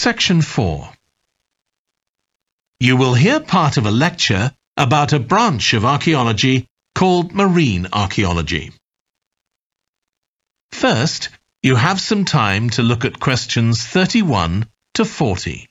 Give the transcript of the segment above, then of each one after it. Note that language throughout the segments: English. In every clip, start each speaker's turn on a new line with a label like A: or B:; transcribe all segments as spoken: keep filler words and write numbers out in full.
A: Section four. You will hear part of a lecture about a branch of archaeology called marine archaeology. First, you have some time to look at questions thirty-one to forty.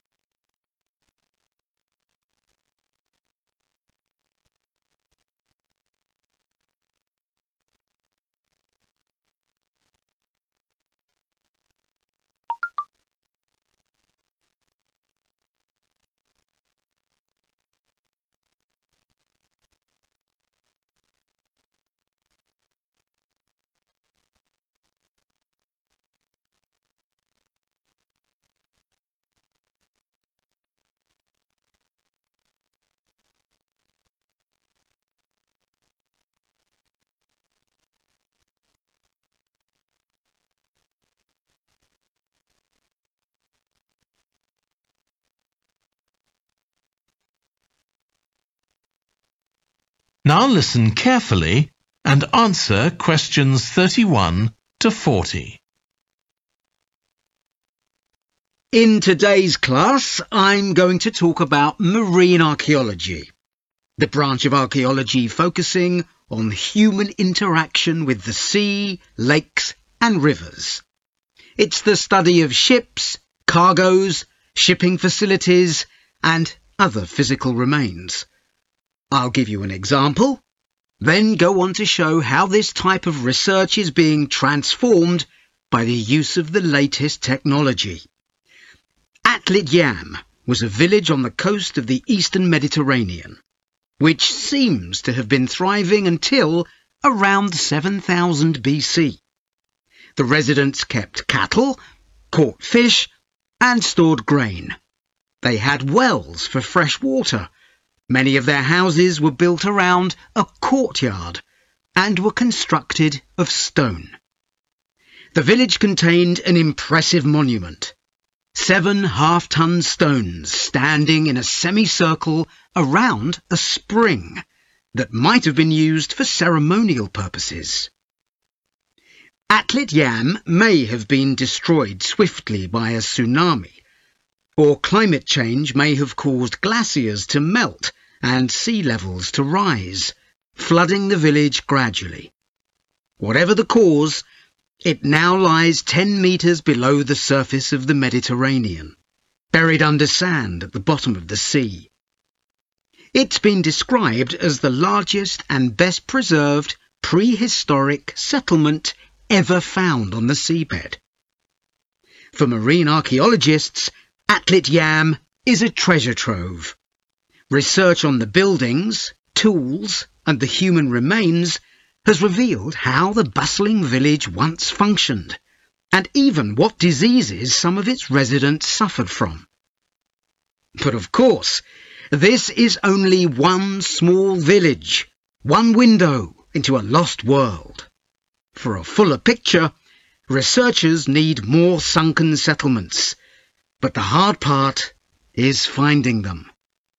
A: Now listen carefully and answer questions thirty-one to forty.
B: In today's class, I'm going to talk about marine archaeology, the branch of archaeology focusing on human interaction with the sea, lakes and rivers. It's the study of ships, cargoes, shipping facilities and other physical remains. I'll give you an example, then go on to show how this type of research is being transformed by the use of the latest technology. Atlit Yam was a village on the coast of the eastern Mediterranean, which seems to have been thriving until around seven thousand B C. The residents kept cattle, caught fish, and stored grain. They had wells for fresh water. Many of their houses were built around a courtyard and were constructed of stone. The village contained an impressive monument, seven half-ton stones standing in a semicircle around a spring that might have been used for ceremonial purposes. Atlit Yam may have been destroyed swiftly by a tsunami, or climate change may have caused glaciers to melt and sea levels to rise, flooding the village gradually. Whatever the cause, it now lies ten metres below the surface of the Mediterranean, buried under sand at the bottom of the sea. It's been described as the largest and best preserved prehistoric settlement ever found on the seabed. For marine archaeologists, Atlit Yam is a treasure trove. Research on the buildings, tools, and the human remains has revealed how the bustling village once functioned, and even what diseases some of its residents suffered from. But of course, this is only one small village, one window into a lost world. For a fuller picture, researchers need more sunken settlements, but the hard part is finding them.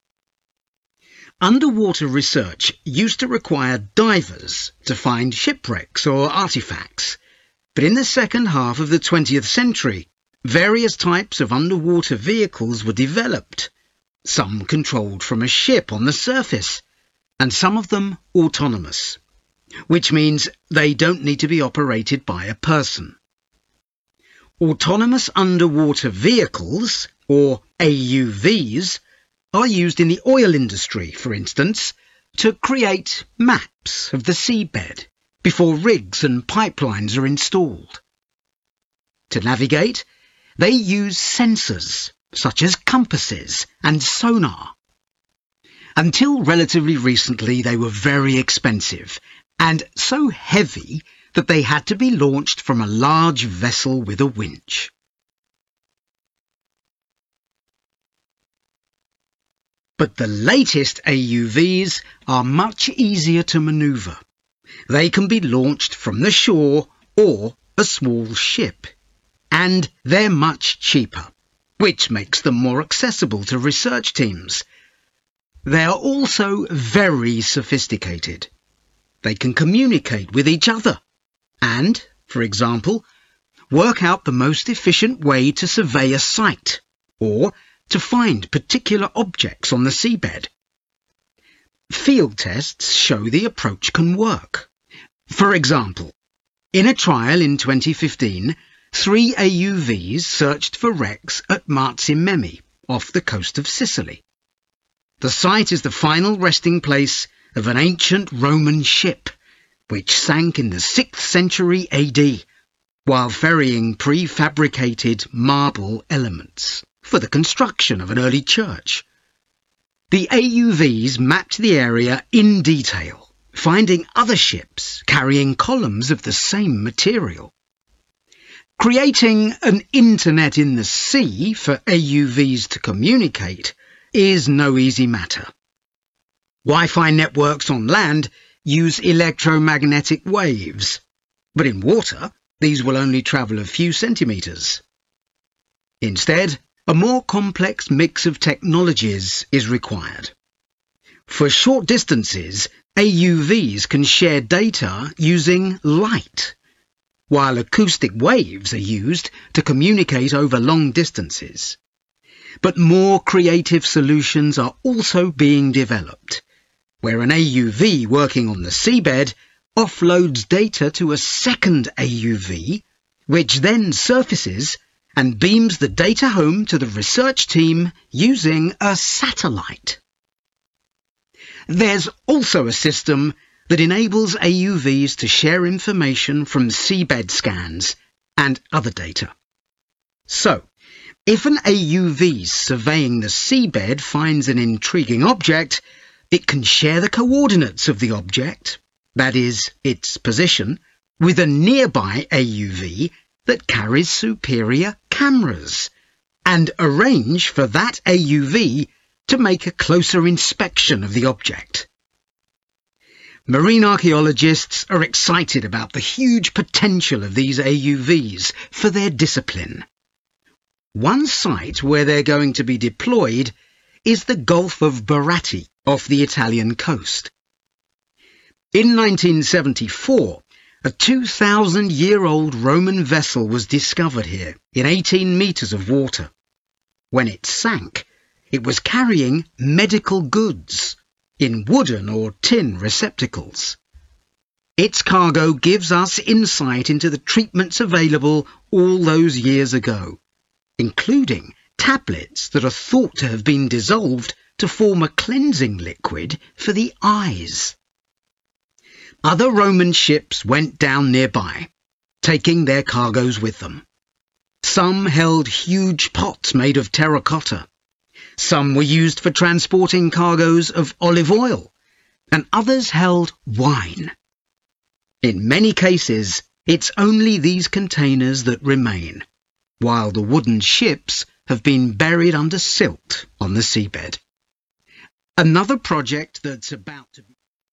B: Underwater research used to require divers to find shipwrecks or artifacts, but in the second half of the twentieth century, various types of underwater vehicles were developed, some controlled from a ship on the surface, and some of them autonomous, which means they don't need to be operated by a person. Autonomous underwater vehicles, or A U Vs, are used in the oil industry, for instance, to create maps of the seabed before rigs and pipelines are installed. To navigate, they use sensors such as compasses and sonar. Until relatively recently, they were very expensive and so heavy that they had to be launched from a large vessel with a winch. But the latest A U Vs are much easier to manoeuvre. They can be launched from the shore or a small ship, and they're much cheaper, which makes them more accessible to research teams. They are also very sophisticated. They can communicate with each other and, for example, work out the most efficient way to survey a site or to find particular objects on the seabed. Field tests show the approach can work. For example, in a trial in twenty fifteen, three A U Vs searched for wrecks at Marzimemi, off the coast of Sicily. The site is the final resting place of an ancient Roman ship, which sank in the sixth century A D, while ferrying prefabricated marble elements for the construction of an early church. The A U Vs mapped the area in detail, finding other ships carrying columns of the same material. Creating an internet in the sea for A U Vs to communicate is no easy matter. Wi-Fi networks on land use electromagnetic waves, but in water these will only travel a few centimetres. Instead, a more complex mix of technologies is required. For short distances, A U Vs can share data using light, while acoustic waves are used to communicate over long distances. But more creative solutions are also being developed, where an A U V working on the seabed offloads data to a second A U V, which then surfaces and beams the data home to the research team using a satellite. There's also a system that enables A U Vs to share information from seabed scans and other data. So, if an A U V surveying the seabed finds an intriguing object, it can share the coordinates of the object, that is, its position, with a nearby A U V that carries superior cameras, and arrange for that A U V to make a closer inspection of the object. Marine archaeologists are excited about the huge potential of these A U Vs for their discipline. One site where they're going to be deployed is the Gulf of Baratti off the Italian coast. In nineteen seventy-four, a two thousand year old Roman vessel was discovered here in eighteen metres of water. When it sank, it was carrying medical goods in wooden or tin receptacles. Its cargo gives us insight into the treatments available all those years ago, including tablets that are thought to have been dissolved to form a cleansing liquid for the eyes. Other Roman ships went down nearby, taking their cargoes with them. Some held huge pots made of terracotta. Some were used for transporting cargoes of olive oil, and others held wine. In many cases, it's only these containers that remain, while the wooden ships have been buried under silt on the seabed. Another project that's about to be...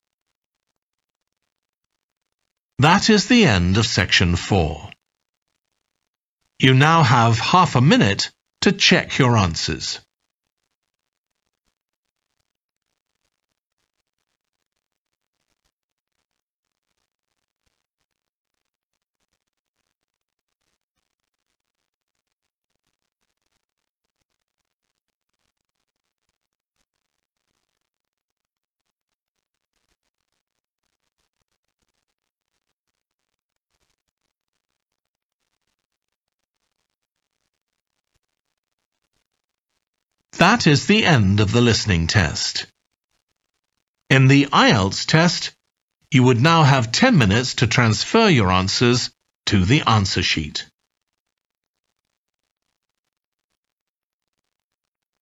A: That is the end of section four. You now have half a minute to check your answers. That is the end of the listening test. In the I E L T S test, you would now have ten minutes to transfer your answers to the answer sheet.